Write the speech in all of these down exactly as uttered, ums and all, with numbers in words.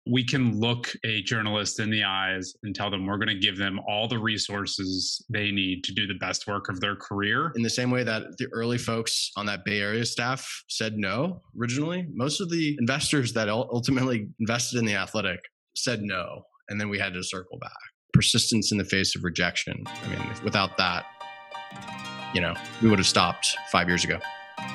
We can look a journalist in the eyes and tell them we're going to give them all the resources they need to do the best work of their career. In the same way that the early folks on that Bay Area staff said no originally, most of the investors that ultimately invested in The Athletic said no, and then we had to circle back. Persistence in the face of rejection. I mean, without that, you know, we would have stopped five years ago.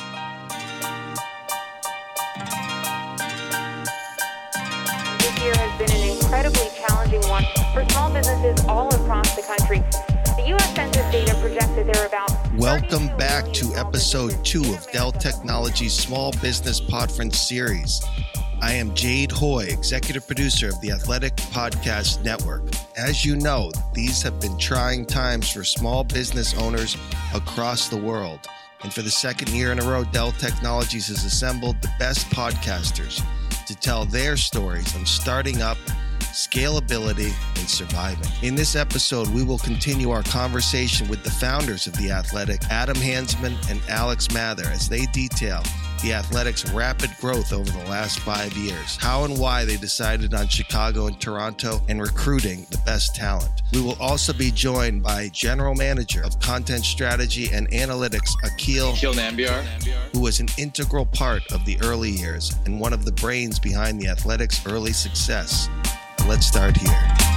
Year has been an incredibly challenging one for small businesses all across the country. The U S Census data projects that there are about... Welcome back to episode two of Dell Technologies Small Business Podference series. I am Jade Hoy, executive producer of the Athletic Podcast Network. As you know, these have been trying times for small business owners across the world. And for the second year in a row, Dell Technologies has assembled the best podcasters to tell their stories on starting up, scalability, and surviving. In this episode, we will continue our conversation with the founders of The Athletic, Adam Hansmann and Alex Mather, as they detail The Athletic's rapid growth over the last five years, how and why they decided on Chicago and Toronto, and recruiting the best talent. We will also be joined by General Manager of Content Strategy and Analytics, Akil, Akil Nambiar, who was an integral part of the early years and one of the brains behind The Athletic's early success. Let's start here.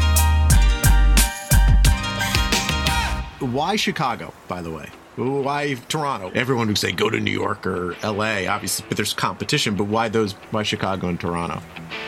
Why Chicago, by the way? Why Toronto? Everyone would say go to New York or L A, obviously, but there's competition. But why those? Why Chicago and Toronto?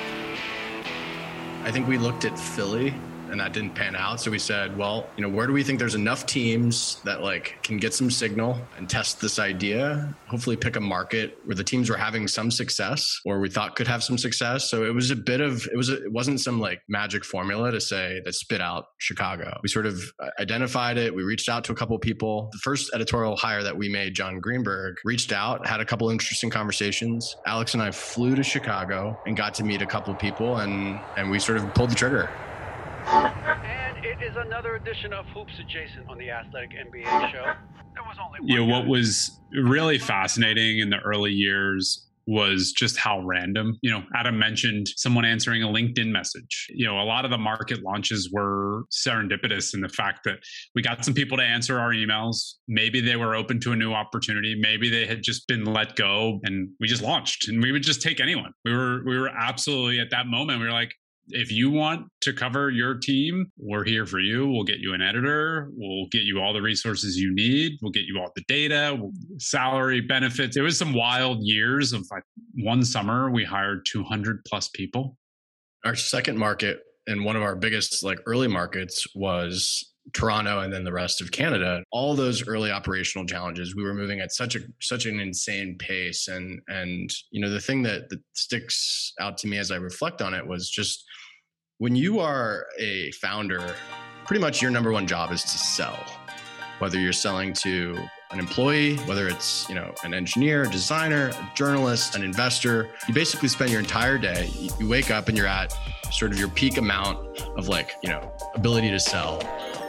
I think we looked at Philly and that didn't pan out. So we said, well, you know, where do we think there's enough teams that like can get some signal and test this idea? Hopefully pick a market where the teams were having some success or we thought could have some success. So it was a bit of, it was, a, it wasn't some like magic formula to say that spit out Chicago. We sort of identified it. We reached out to a couple of people. The first editorial hire that we made, John Greenberg, reached out, had a couple interesting conversations. Alex and I flew to Chicago and got to meet a couple of people and, and we sort of pulled the trigger. And it is another edition of Hoops Adjacent on the Athletic N B A show. There was only one. You know, what was really fascinating in the early years was just how random, you know, Adam mentioned someone answering a LinkedIn message. You know, a lot of the market launches were serendipitous in the fact that we got some people to answer our emails. Maybe they were open to a new opportunity. Maybe they had just been let go and we just launched and we would just take anyone. We were, we were absolutely at that moment. We were like, if you want to cover your team, we're here for you. We'll get you an editor. We'll get you all the resources you need. We'll get you all the data, salary, benefits. It was some wild years of like one summer, we hired two hundred plus people. Our second market and one of our biggest like early markets was Toronto and then the rest of Canada. All those early operational challenges, we were moving at such a such an insane pace. And and you know, the thing that, that sticks out to me as I reflect on it was just when you are a founder, pretty much your number one job is to sell. Whether you're selling to an employee, whether it's, you know, an engineer, a designer, a journalist, an investor, you basically spend your entire day, you wake up and you're at sort of your peak amount of like, you know, ability to sell.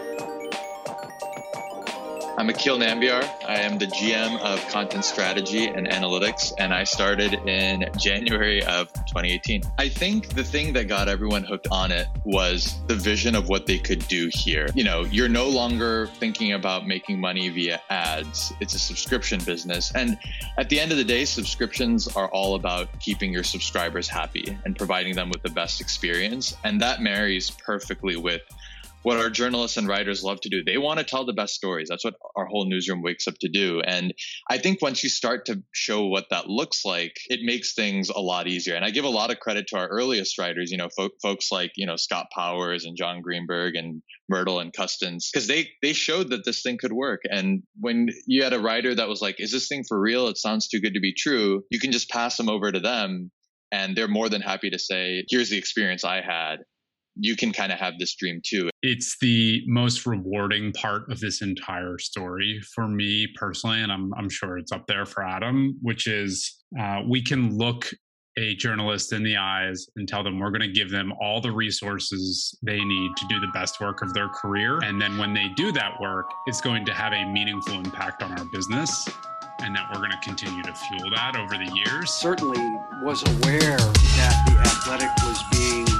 I'm Akil Nambiar. I am the G M of Content Strategy and Analytics, and I started in January of twenty eighteen. I think the thing that got everyone hooked on it was the vision of what they could do here. You know, you're no longer thinking about making money via ads. It's a subscription business. And at the end of the day, subscriptions are all about keeping your subscribers happy and providing them with the best experience. And that marries perfectly with what our journalists and writers love to do. They want to tell the best stories. That's what our whole newsroom wakes up to do. And I think once you start to show what that looks like, it makes things a lot easier. And I give a lot of credit to our earliest writers, you know, fo- folks like, you know, Scott Powers and John Greenberg and Myrtle and Custance, because they, they showed that this thing could work. And when you had a writer that was like, is this thing for real? It sounds too good to be true. You can just pass them over to them and they're more than happy to say, here's the experience I had. You can kind of have this dream too. It's the most rewarding part of this entire story for me personally, and I'm I'm sure it's up there for Adam, which is uh, we can look a journalist in the eyes and tell them we're going to give them all the resources they need to do the best work of their career. And then when they do that work, it's going to have a meaningful impact on our business, and that we're going to continue to fuel that over the years. Certainly was aware that The Athletic was being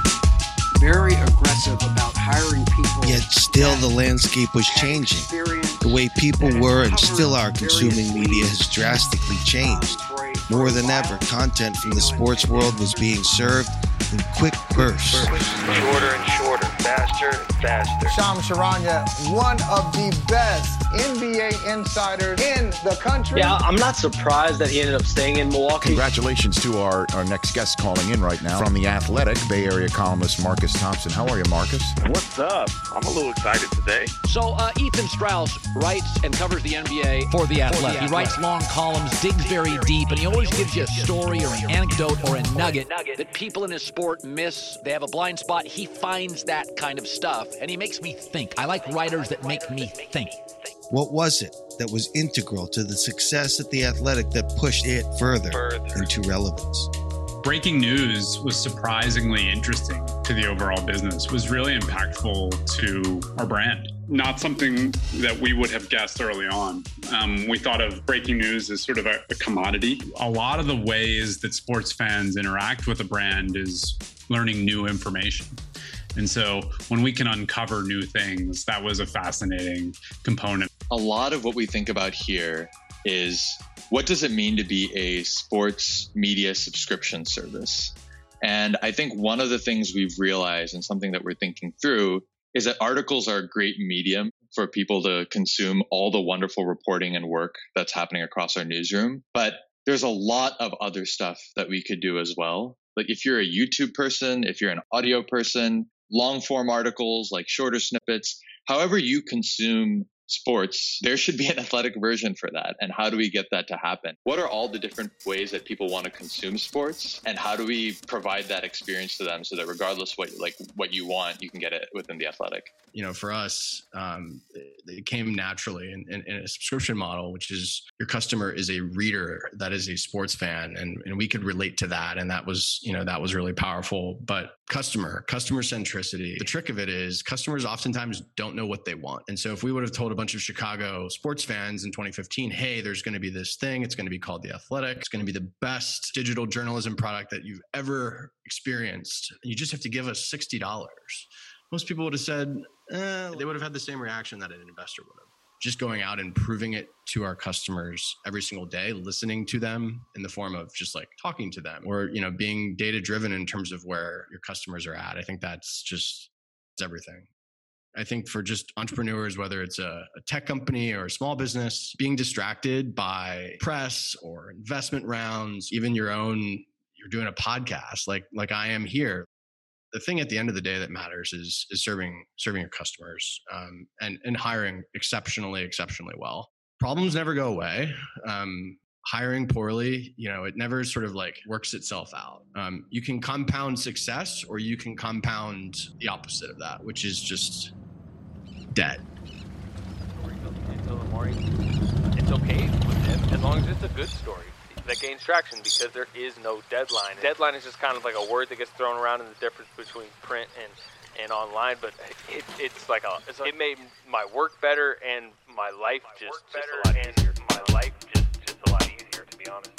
aggressive about hiring people. Yet still the landscape was changing. The way people were and still are consuming media has drastically changed. More than ever, content from the sports world was being served in quick bursts. Shorter and shorter, faster and faster. Shams Charania, one of the best N B A insiders in the country. Yeah, I'm not surprised that he ended up staying in Milwaukee. Congratulations to our, our next guest calling in right now from The Athletic, Bay Area columnist Marcus Thompson. How are you, Marcus? What's up? I'm a little excited today. So uh, Ethan Strauss writes and covers the N B A for The Athletic. He writes long columns, digs very deep, and he always gives you a story or an anecdote or a nugget that people in his sport miss. They have a blind spot. He finds that kind of stuff, and he makes me think. I like writers that make me think. What was it that was integral to the success at The Athletic that pushed it further, further. into relevance? Breaking news was surprisingly interesting to the overall business, was really impactful to our brand. Not something that we would have guessed early on. Um, we thought of breaking news as sort of a, a commodity. A lot of the ways that sports fans interact with a brand is learning new information. And so when we can uncover new things, that was a fascinating component. A lot of what we think about here is, what does it mean to be a sports media subscription service? And I think one of the things we've realized, and something that we're thinking through, is that articles are a great medium for people to consume all the wonderful reporting and work that's happening across our newsroom. But there's a lot of other stuff that we could do as well. Like if you're a YouTube person, if you're an audio person, long form articles, like shorter snippets, however you consume sports, there should be an athletic version for that. And how do we get that to happen? What are all the different ways that people want to consume sports? And how do we provide that experience to them so that regardless what like what you want, you can get it within The Athletic? You know, for us, um, it came naturally in, in, in a subscription model, which is your customer is a reader that is a sports fan, and, and we could relate to that. And that was, you know, that was really powerful. But customer, customer centricity, the trick of it is customers oftentimes don't know what they want. And so if we would have told a bunch of Chicago sports fans in twenty fifteen, hey, there's going to be this thing, it's going to be called The Athletic, it's going to be the best digital journalism product that you've ever experienced, you just have to give us sixty dollars. Most people would have said, eh, they would have had the same reaction that an investor would have. Just going out and proving it to our customers every single day, listening to them in the form of just like talking to them, or, you know, being data driven in terms of where your customers are at. I think that's just it's everything. I think for just entrepreneurs, whether it's a, a tech company or a small business, being distracted by press or investment rounds, even your own, you're doing a podcast like like I am here. The thing at the end of the day that matters is is serving serving your customers um, and and hiring exceptionally exceptionally well. Problems never go away. Um, hiring poorly, you know, it never sort of like works itself out. Um, you can compound success, or you can compound the opposite of that, which is just dead. Until the morning, it's okay with him as long as it's a good story that gains traction, because there is no deadline. Deadline is just kind of like a word that gets thrown around in the difference between print and, and online, but it, it's like a, it's a, it made my work better and my life just, just a lot easier. My life just, just a lot easier, to be honest.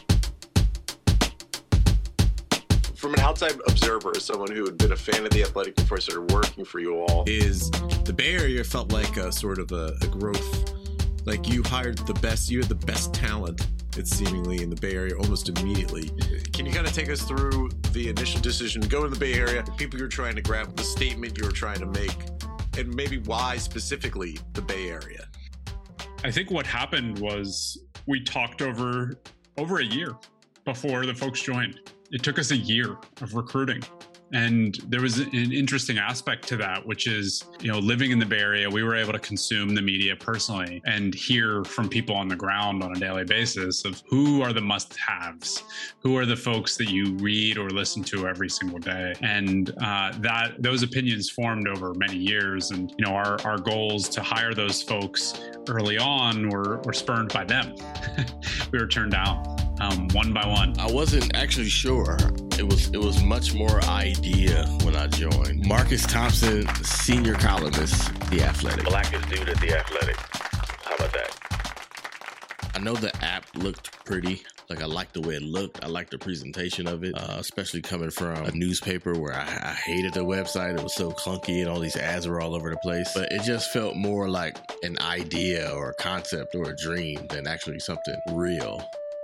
From an outside observer, as someone who had been a fan of The Athletic before I started working for you all, is the Bay Area felt like a sort of a, a growth. Like you hired the best, you had the best talent, it's seemingly in the Bay Area almost immediately. Can you kind of take us through the initial decision to go to the Bay Area, the people you're trying to grab, the statement you were trying to make, and maybe why specifically the Bay Area? I think what happened was we talked over over a year before the folks joined. It took us a year of recruiting. And there was an interesting aspect to that, which is, you know, living in the Bay Area, we were able to consume the media personally and hear from people on the ground on a daily basis of who are the must-haves, who are the folks that you read or listen to every single day. And uh, that those opinions formed over many years. And, you know, our, our goals to hire those folks early on were, were spurned by them. We were turned down. Um, one by one. I wasn't actually sure. It was it was much more idea when I joined. Marcus Thompson, senior columnist, The Athletic. Blackest dude at The Athletic. How about that? I know the app looked pretty. Like, I liked the way it looked. I liked the presentation of it, uh, especially coming from a newspaper where I, I hated the website. It was so clunky and all these ads were all over the place. But it just felt more like an idea or a concept or a dream than actually something real.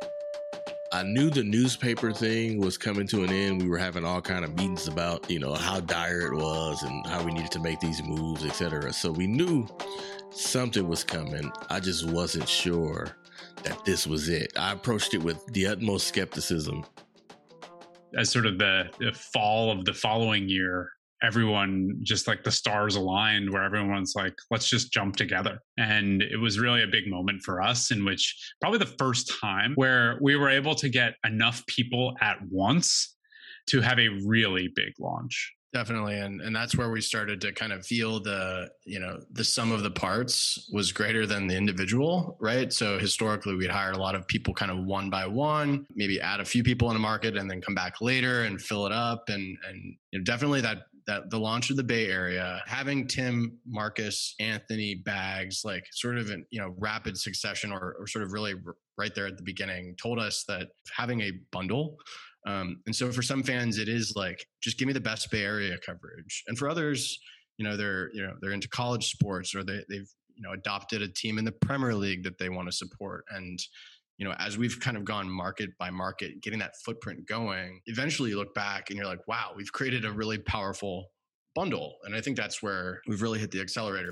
I knew the newspaper thing was coming to an end. We were having all kind of meetings about, you know, how dire it was and how we needed to make these moves, et cetera. So we knew something was coming. I just wasn't sure that this was it. I approached it with the utmost skepticism. As sort of the, the fall of the following year, everyone, just like the stars aligned, where everyone's like, let's just jump together. And it was really a big moment for us, in which probably the first time where we were able to get enough people at once to have a really big launch. Definitely. And and that's where we started to kind of feel the, you know, the sum of the parts was greater than the individual, right? So historically, we'd hired a lot of people kind of one by one, maybe add a few people in a market and then come back later and fill it up. And, and you know, definitely that, that the launch of the Bay Area, having Tim, Marcus, Anthony, Bags, like sort of in, you know, rapid succession or, or sort of really r- right there at the beginning, told us that having a bundle. Um, and so for some fans, it is like, just give me the best Bay Area coverage. And for others, you know, they're, you know, they're into college sports, or they, they've, you know, adopted a team in the Premier League that they want to support. And, you know, as we've kind of gone market by market, getting that footprint going, eventually you look back and you're like, wow, we've created a really powerful bundle. And I think that's where we've really hit the accelerator.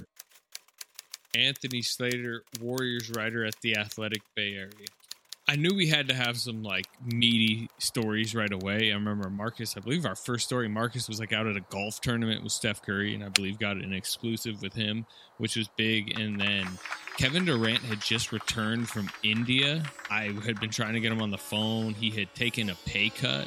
Anthony Slater, Warriors writer at The Athletic Bay Area. I knew we had to have some like meaty stories right away. I remember Marcus, I believe our first story, Marcus was like out at a golf tournament with Steph Curry, and I believe got an exclusive with him, which was big. And then Kevin Durant had just returned from India. I had been trying to get him on the phone. He had taken a pay cut.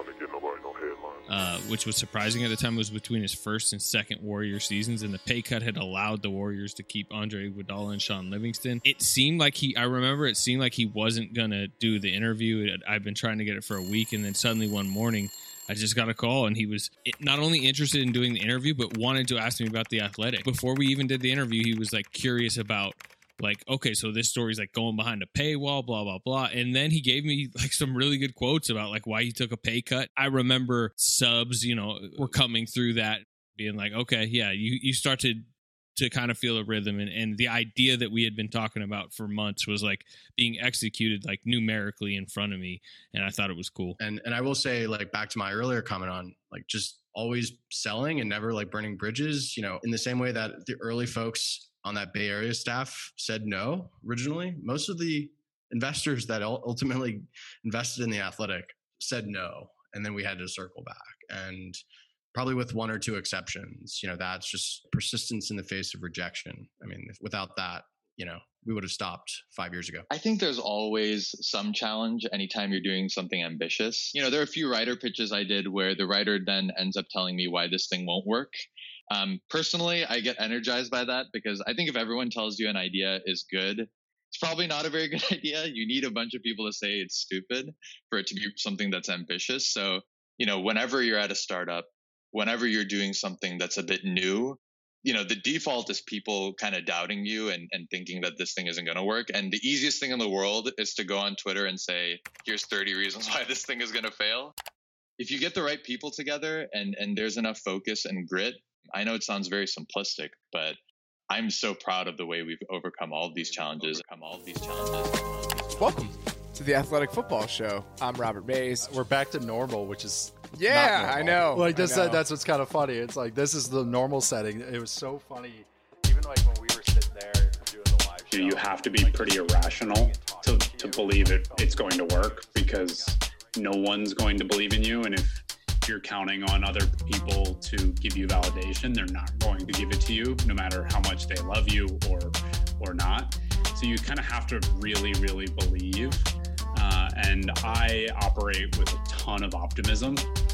Uh, which was surprising at the time. It was between his first and second Warrior seasons, and the pay cut had allowed the Warriors to keep Andre Iguodala and Sean Livingston. It seemed like he, I remember it seemed like he wasn't going to do the interview. I've been trying to get it for a week, and then suddenly one morning, I just got a call, and he was not only interested in doing the interview, but wanted to ask me about The Athletic. Before we even did the interview, he was like curious about, like, okay, so this story's like going behind a paywall, blah, blah, blah. And then he gave me like some really good quotes about like why he took a pay cut. I remember subs, you know, were coming through that being like, okay, yeah, you, you start to, to kind of feel a rhythm. And, and the idea that we had been talking about for months was like being executed like numerically in front of me. And I thought it was cool. And, and I will say, like, back to my earlier comment on like just always selling and never like burning bridges, you know, in the same way that the early folks on that Bay Area staff said no originally. Most of the investors that ultimately invested in The Athletic said no. And then we had to circle back. And probably with one or two exceptions, you know, that's just persistence in the face of rejection. I mean, without that, you know, we would have stopped five years ago. I think there's always some challenge anytime you're doing something ambitious. You know, there are a few writer pitches I did where the writer then ends up telling me why this thing won't work. Um, personally, I get energized by that because I think if everyone tells you an idea is good, it's probably not a very good idea. You need a bunch of people to say it's stupid for it to be something that's ambitious. So, you know, whenever you're at a startup, whenever you're doing something that's a bit new, you know, the default is people kind of doubting you and, and thinking that this thing isn't going to work. And the easiest thing in the world is to go on Twitter and say, here's thirty reasons why this thing is going to fail. If you get the right people together and, and there's enough focus and grit, I know it sounds very simplistic, but I'm so proud of the way we've overcome all of these challenges. Overcome all of these challenges. Welcome to the Athletic Football Show. I'm Robert Mays. We're back to normal, which is yeah, I know. Like this, I know. That's what's kind of funny. It's like this is the normal setting. It was so funny, even like when we were sitting there doing the live show. You have to be pretty irrational to to believe it it's going to work, because no one's going to believe in you, and if you're counting on other people to give you validation, they're not going to give it to you, no matter how much they love you or or not. So you kind of have to really, really believe. Uh, and I operate with a ton of optimism,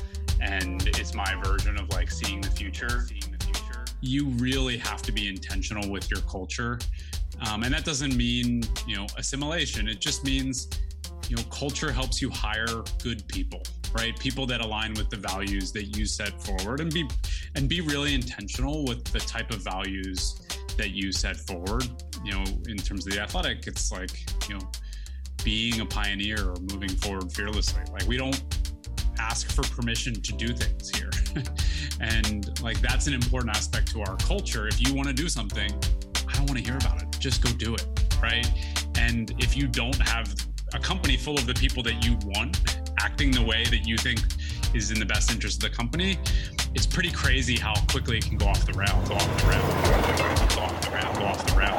and it's my version of like seeing the future. Seeing the future. You really have to be intentional with your culture, um, and that doesn't mean, you know, assimilation. It just means, you know, culture helps you hire good people, right? People that align with the values that you set forward, and be and be really intentional with the type of values that you set forward. You know, in terms of The Athletic, it's like, you know, being a pioneer or moving forward fearlessly. Like, we don't ask for permission to do things here. And like, that's an important aspect to our culture. If you want to do something, I don't want to hear about it. Just go do it, right? And if you don't have a company full of the people that you want acting the way that you think is in the best interest of the company, it's pretty crazy how quickly it can go off the rails, go off the rails, go off the rails, go off the rails.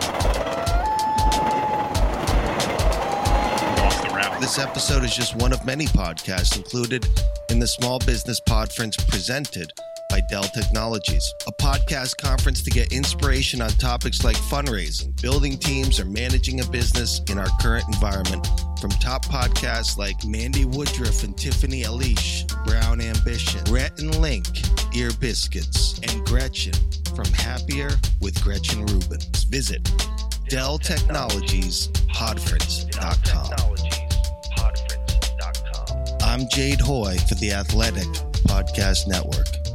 Go off the rails. This episode is just one of many podcasts included in the Small Business Podference presented by Dell Technologies, a podcast conference to get inspiration on topics like fundraising, building teams, or managing a business in our current environment from top podcasts like Mandy Woodruff and Tiffany Elish, Brown Ambition, Rhett and Link, Ear Biscuits, and Gretchen from Happier with Gretchen Rubin. Visit Dell Technologies Podference dot com. I'm Jade Hoy for the Athletic Podcast Network.